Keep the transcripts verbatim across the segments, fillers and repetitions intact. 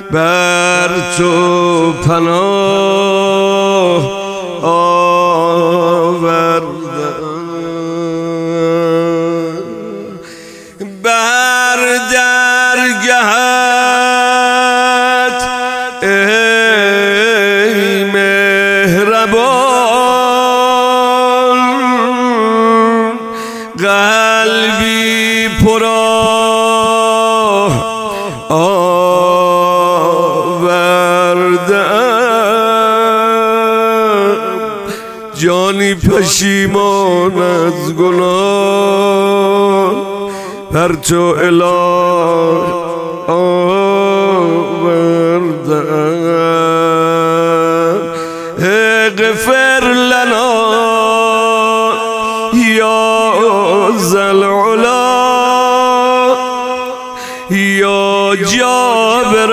بر تو پناه آوردم بر درگهت ای مهربان قلبی پر جانی پشیمان از گناه بر تو اله آوردم اغفر لنا یا ذا العلا یا جابر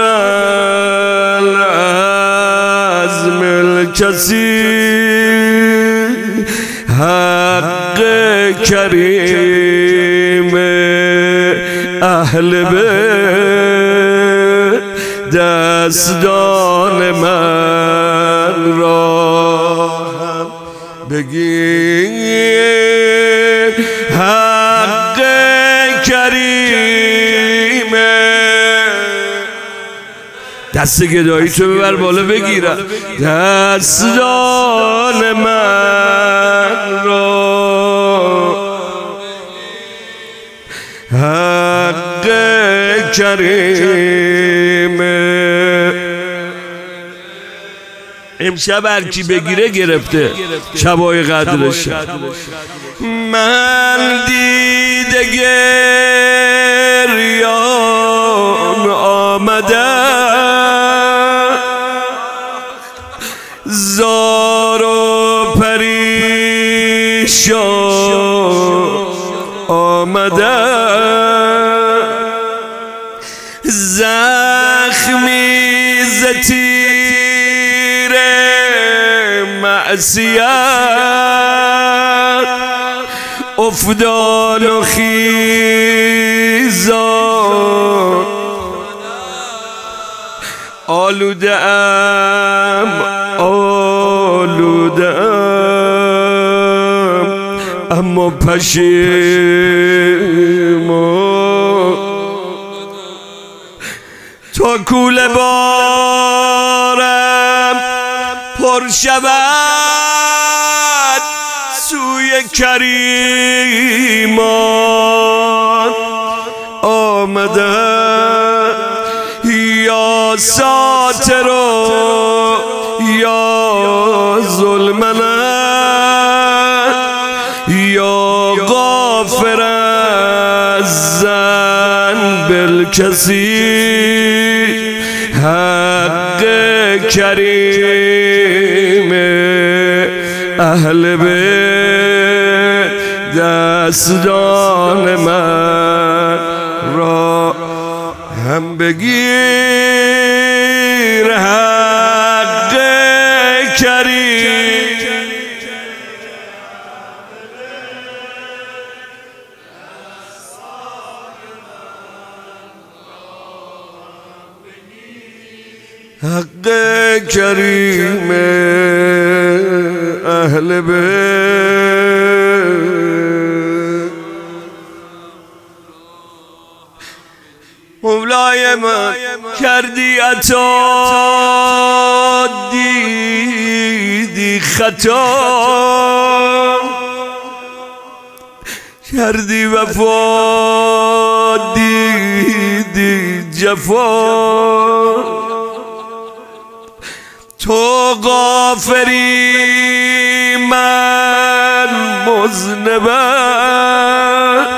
العزم الکثیر حق کریم اهل بیت دستان من را هم بگیر حق کریم دست گدایی تو ببر بالا بگیرم دستان من را حق کریم امشب هر کی بگیره گرفته شبای قدرش من دیده گریان آمدم زار و پریشان آمدم زخمی ز تیر معصیت افتان و خیزان آلوده ام آلوده ام اما پشیمان تا کوله بارم پر شود سوی کریمان آمدم یا ساتر یا ظلمنا یا غافر الذنب الکثیر حق کریم اهل بیت دستان من را هم بگیر حق کریم حق کریم اهل بیت مولای من کردی عطا دیدی خطا کردی وفا دیدی جفا تو غافری من مذنبم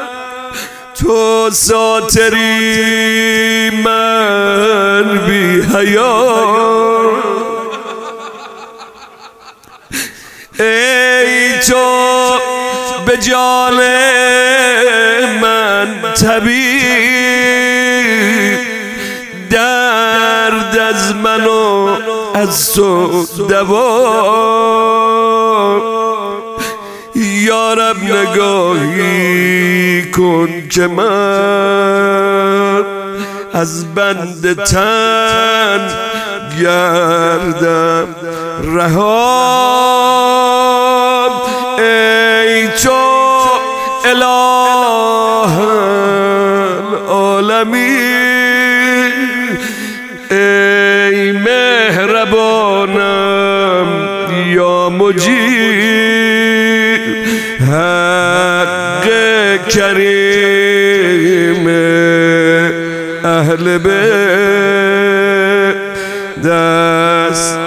تو ساتری من بی حیا ای تو به جان من طبیب درد از من و از تو دوا یا رب نگاهی کن که من از بند تن گردم رها. ای تو اله العالمین، ای مهربانم یا مجیر، حق کریم اهل بیت دست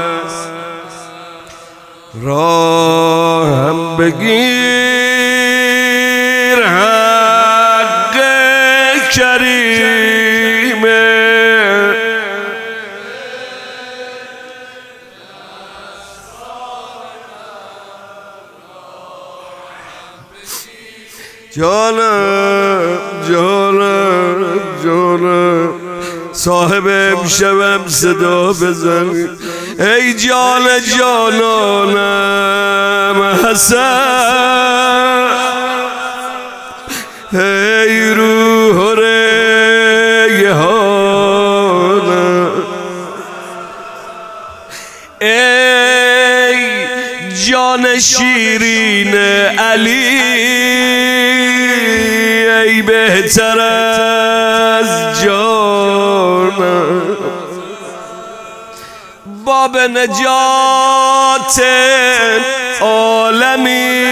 راهم بگیر، حق کریم جانم جانم جانم صاحب امشبم صدا بزن. ای جان جانانم حسن، ای روح ریحانم، ای جان شیرین علی، ای بهتر از جانم. باب نجات عالمی،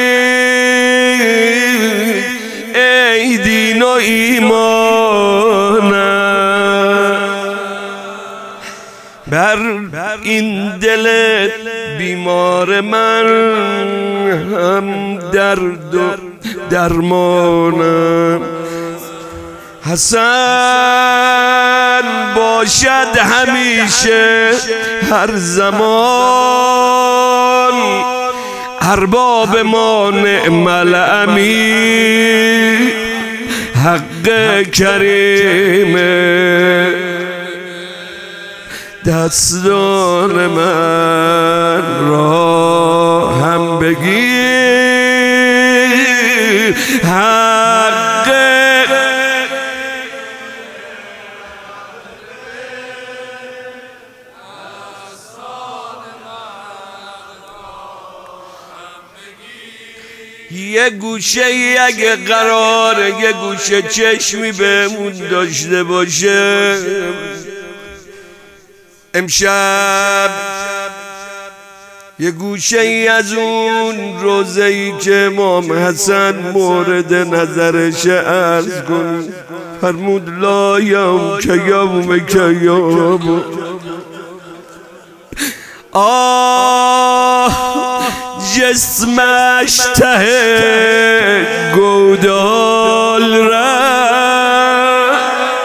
ای دین و ایمانم، بر این دل بیمار من هم درد و درمانم. حسن باشد همیشه هر زمان، ارباب ما نعم الامین، حق کریم دستان من را هم بگیر، حق یه گوشه اگه قراره یه گوشه چشمی بهمون داشته باشه، امشب یه گوشه ای از اون روزه ای که امام حسن مورد نظرش عرض کن، فرمود لا یوم که یوم که یوم. آه جسمش ته گودال رفت،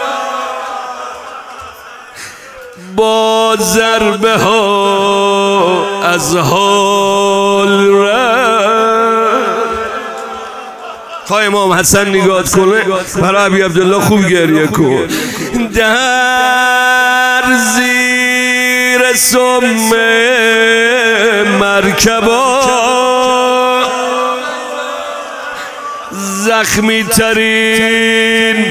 با ضربه ها از حال رفت. خواه امام حسن نگاه کنه، برای ابی عبدالله خوب گریه کن. در زیر سم مرکبا زخمی ترین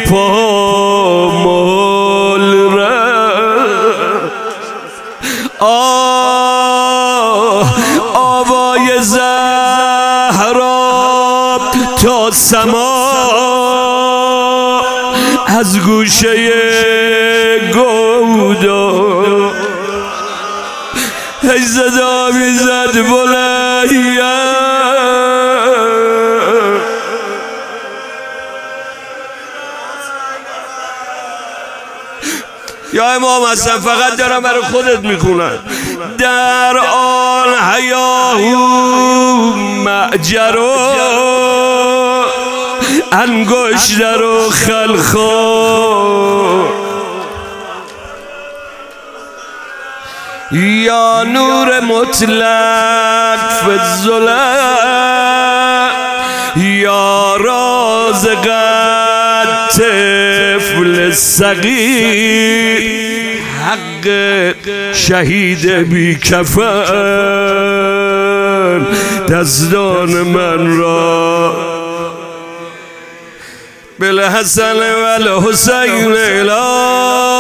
پامال رفت. آه آوای زهرا تا سما از گوشه گودا ای صدا میزد بلند. یا امام حسن فقط دارم برای خودت میخونن. در آن حیاهو معجرو انگشتر و خلخا، یا نور مطلق فی الظلم، یا رازقت طفل صغیر، حق شهید بی کفن دستان من را بالحسن والحسین الا